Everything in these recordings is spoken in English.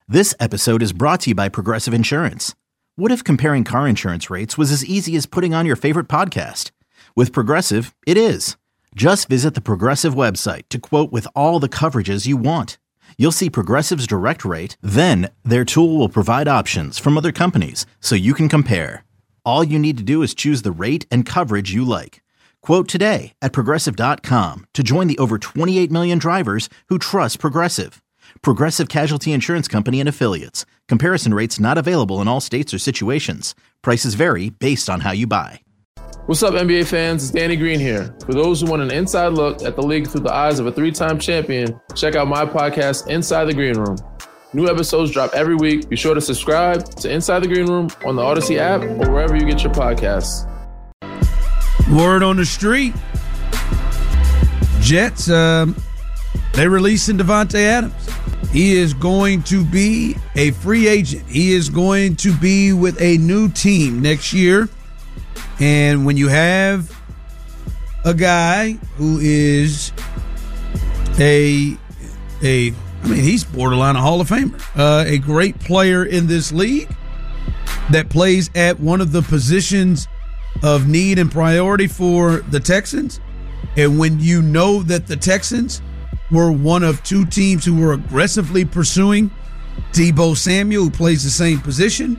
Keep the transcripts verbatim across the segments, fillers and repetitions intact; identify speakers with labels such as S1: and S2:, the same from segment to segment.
S1: This episode is brought to you by Progressive Insurance. What if comparing car insurance rates was as easy as putting on your favorite podcast? With Progressive, it is. Just visit the Progressive website to quote with all the coverages you want. You'll see Progressive's direct rate, then their tool will provide options from other companies so you can compare. All you need to do is choose the rate and coverage you like. Quote today at Progressive dot com to join the over twenty-eight million drivers who trust Progressive. Progressive Casualty Insurance Company and Affiliates. Comparison rates not available in all states or situations. Prices vary based on how you buy.
S2: What's up, N B A fans? It's Danny Green here. For those who want an inside look at the league through the eyes of a three-time champion, check out my podcast, Inside the Green Room. New episodes drop every week. Be sure to subscribe to Inside the Green Room on the Odyssey app or wherever you get your podcasts.
S3: Word on the street. Jets, um, they releasing Davante Adams. He is going to be a free agent. He is going to be with a new team next year. And when you have a guy who is a, a I mean, he's borderline a Hall of Famer, uh, a great player in this league that plays at one of the positions of need and priority for the Texans. And when you know that the Texans were one of two teams who were aggressively pursuing Deebo Samuel, who plays the same position,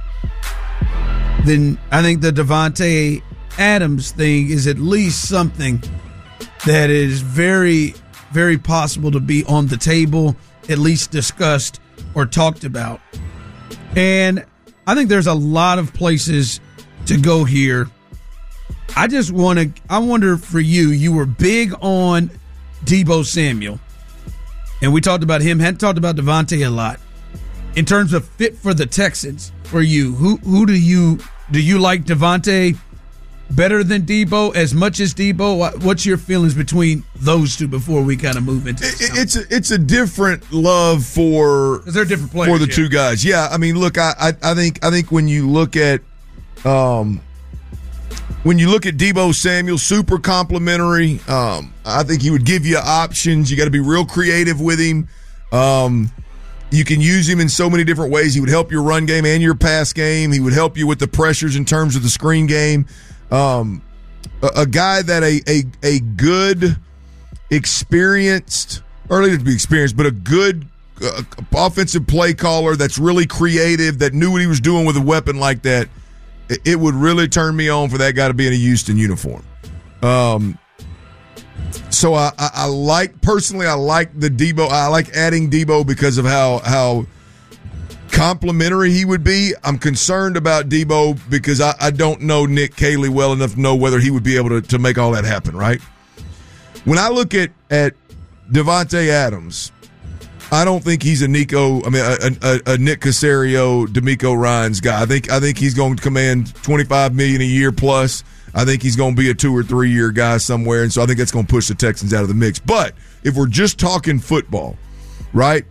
S3: then I think the Davante Adams thing is at least something that is very, very possible to be on the table, at least discussed or talked about. And I think there's a lot of places to go here. I just want to, I wonder for you, you were big on Deebo Samuel, and we talked about him, hadn't talked about Davante a lot. In terms of fit for the Texans, for you, who who do you do you like Davante better than Deebo, as much as Deebo? What's your feelings between those two before we kind of move into this?
S4: It, it's a, it's a different love for
S3: they're different players
S4: for the
S3: yeah.
S4: two guys. Yeah, I mean, look, I, I I think I think when you look at um. When you look at Deebo Samuel, super complimentary. Um, I think he would give you options. You got to be real creative with him. Um, you can use him in so many different ways. He would help your run game and your pass game. He would help you with the pressures in terms of the screen game. Um, a, a guy that a a a good, experienced, or not to be experienced, but a good uh, offensive play caller that's really creative, that knew what he was doing with a weapon like that. It would really turn me on for that guy to be in a Houston uniform. Um, so I, I, I like, personally, I like the Deebo. I like adding Deebo because of how how complimentary he would be. I'm concerned about Deebo because I, I don't know Nick Caley well enough to know whether he would be able to, to make all that happen, right? When I look at, at Davante Adams, I don't think he's a Nico. I mean, a, a, a Nick Caserio, D'Amico Ryans guy. I think I think he's going to command twenty-five million dollars a year plus. I think he's going to be a two or three year guy somewhere, and so I think that's going to push the Texans out of the mix. But if we're just talking football, right?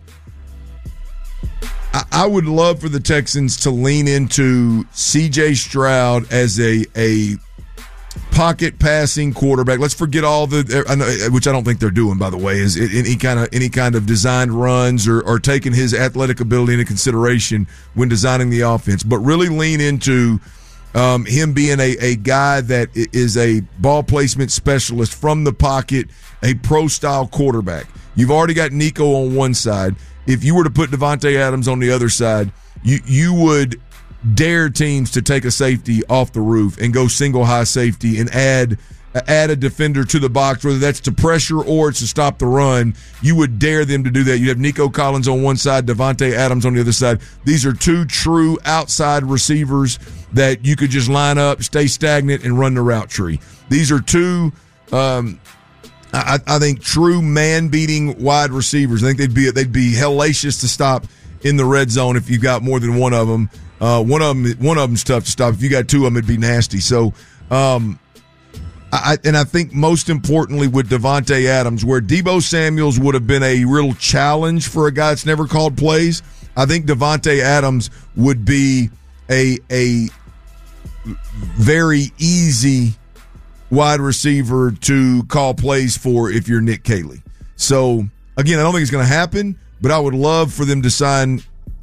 S4: I, I would love for the Texans to lean into C J Stroud as a a pocket passing quarterback. Let's forget all the, which I don't think they're doing, by the way, is any kind of any kind of designed runs or, or taking his athletic ability into consideration when designing the offense. But really lean into um, him being a, a guy that is a ball placement specialist from the pocket, a pro-style quarterback. You've already got Nico on one side. If you were to put Davante Adams on the other side, you you would dare teams to take a safety off the roof and go single high safety and add add a defender to the box, whether that's to pressure or it's to stop the run. You would dare them to do that. You have Nico Collins on one side, Davante Adams on the other side. These are two true outside receivers that you could just line up, stay stagnant, and run the route tree. These are two, um, I, I think, true man-beating wide receivers. I think they'd be they'd be hellacious to stop in the red zone if you've got more than one of them. Uh, one of them, one of them's tough to stop. If you got two of them, it'd be nasty. So, um, I, and I think most importantly with Davante Adams, where Deebo Samuels would have been a real challenge for a guy that's never called plays, I think Davante Adams would be a a very easy wide receiver to call plays for if you're Nick Caley. So, again, I don't think it's going to happen, but I would love for them to sign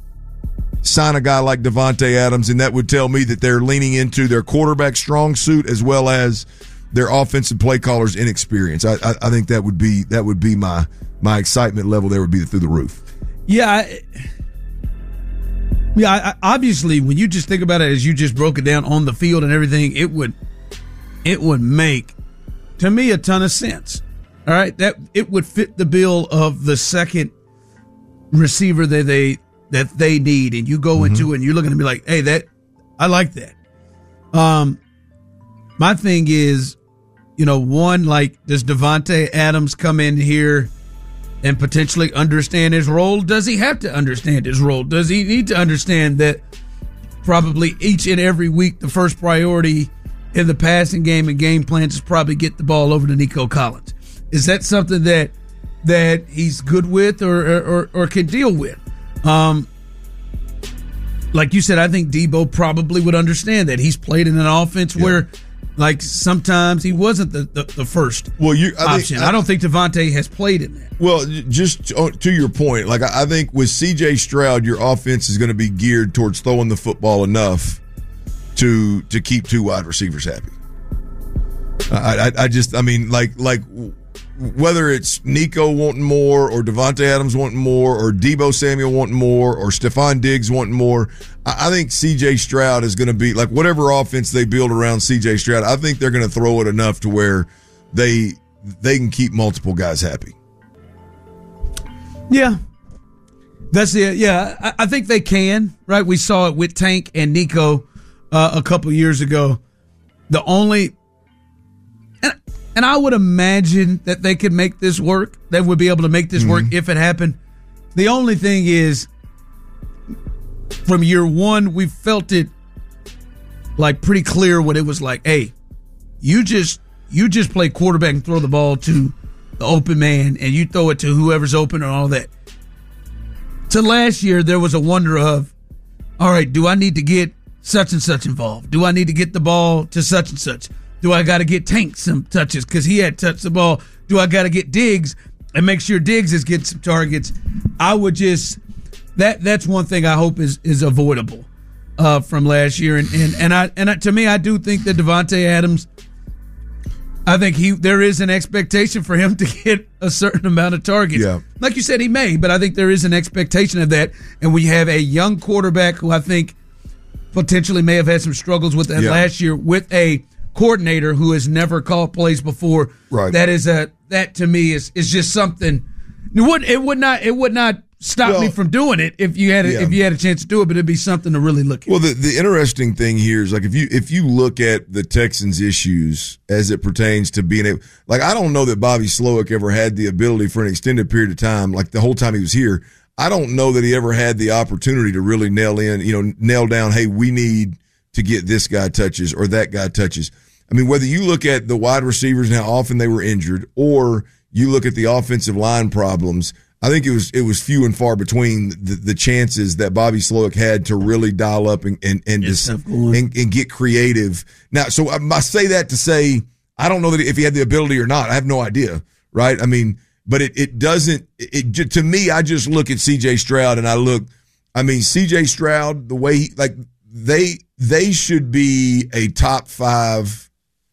S4: sign a guy like Davante Adams, and that would tell me that they're leaning into their quarterback strong suit as well as their offensive play callers' inexperience. I, I, I think that would be that would be my my excitement level there would be through the roof.
S3: Yeah, I, yeah. I, obviously, when you just think about it, as you just broke it down on the field and everything, it would it would make to me a ton of sense. All right, that it would fit the bill of the second receiver that they that they need, and you go mm-hmm. into it and you're looking to be like, hey, that I like that. Um, my thing is, you know, one, like, does Davante Adams come in here and potentially understand his role? Does he have to understand his role? Does he need to understand that probably each and every week the first priority in the passing game and game plans is probably get the ball over to Nico Collins? Is that something that that he's good with or or, or can deal with? Um, like you said, I think Debo probably would understand that. He's played in an offense yeah. where, like, sometimes he wasn't the, the, the first
S4: well, you, I
S3: option.
S4: Think, I,
S3: I don't think Davante has played in that.
S4: Well, just to your point, like I think with C J Stroud, your offense is going to be geared towards throwing the football enough to to keep two wide receivers happy. I, I, I just, I mean, like like. Whether it's Nico wanting more or Davante Adams wanting more or Debo Samuel wanting more or Stephon Diggs wanting more, I think C J Stroud is going to be, like, whatever offense they build around C J Stroud, I think they're going to throw it enough to where they they can keep multiple guys happy.
S3: Yeah. That's it. Yeah, I, I think they can, right? We saw it with Tank and Nico uh, a couple years ago. The only... And, And I would imagine that they could make this work. They would be able to make this mm-hmm. work if it happened. The only thing is, from year one, we felt it like pretty clear what it was like. Hey, you just you just play quarterback and throw the ball to the open man, and you throw it to whoever's open and all that. To last year, there was a wonder of, all right, do I need to get such and such involved? Do I need to get the ball to such and such? Do I got to get Tank some touches because he had touched the ball? Do I got to get Diggs and make sure Diggs is getting some targets? I would just that that's one thing I hope is is avoidable uh, from last year. And and and I and I, to me, I do think that Davante Adams, I think he there is an expectation for him to get a certain amount of targets.
S4: Yeah.
S3: Like you said, he may, but I think there is an expectation of that. And we have a young quarterback who I think potentially may have had some struggles with that yeah. last year with a coordinator who has never called plays before.
S4: Right.
S3: That is a that to me is is just something. It would it would not it would not stop well, me from doing it if you had a, yeah. if you had a chance to do it, but it'd be something to really look at.
S4: Well, the the interesting thing here is, like, if you if you look at the Texans' issues as it pertains to being able, like, I don't know that Bobby Slowick ever had the ability for an extended period of time, like the whole time he was here. I don't know that he ever had the opportunity to really nail in, you know, nail down, hey, we need to get this guy touches or that guy touches. I mean, whether you look at the wide receivers and how often they were injured, or you look at the offensive line problems, I think it was it was few and far between the, the chances that Bobby Slowick had to really dial up and and and, just, and and get creative. Now, so I, I say that to say I don't know that if he had the ability or not. I have no idea, right? I mean, but it it doesn't. It, it to me, I just look at C J Stroud and I look. I mean, C J Stroud, the way he, like they they should be a top five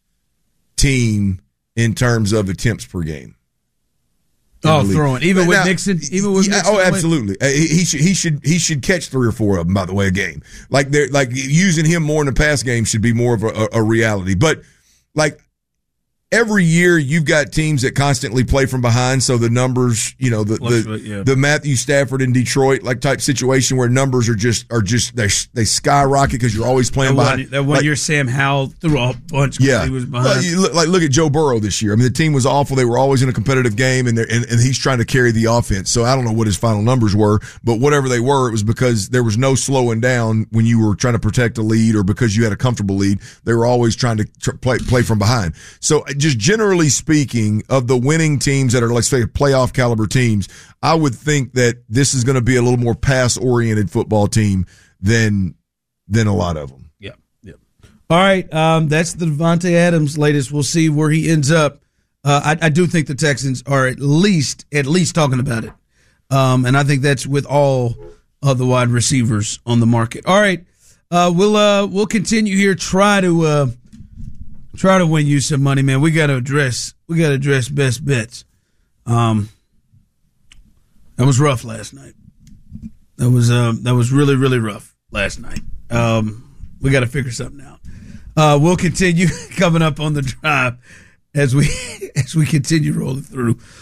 S4: team in terms of attempts per game.
S3: Oh, throwing even with now, Nixon, even with
S4: yeah,
S3: Nixon.
S4: Oh, absolutely. He, he should he should he should catch three or four of them. By the way, a game like they're like using him more in the pass game should be more of a, a reality. But like every year, you've got teams that constantly play from behind, so the numbers, you know, the the, yeah. the Matthew Stafford in Detroit like type situation where numbers are just are just they they skyrocket because you're always playing
S3: that
S4: behind.
S3: One, that one
S4: like,
S3: year, Sam Howell threw a bunch because
S4: yeah.
S3: he was behind.
S4: Well, you look, like look at Joe Burrow this year. I mean, the team was awful. They were always in a competitive game, and and, and he's trying to carry the offense. So I don't know what his final numbers were, but whatever they were, it was because there was no slowing down when you were trying to protect a lead or because you had a comfortable lead. They were always trying to tr- play play from behind. So just generally speaking, of the winning teams that are, let's say, playoff caliber teams, I would think that this is going to be a little more pass oriented football team than than a lot of them.
S3: Yeah, yeah. All right, um, that's the Davante Adams latest. We'll see where he ends up. Uh, I, I do think the Texans are at least at least talking about it, um, and I think that's with all of the wide receivers on the market. All right, uh, we'll uh, we'll continue here. Try to uh, try to win you some money, man. We got to address we got to address best bets. Um, that was rough last night. That was uh, that was really really rough last night. Um, we got to figure something out. Uh, we'll continue coming up on the drive as we as we continue rolling through.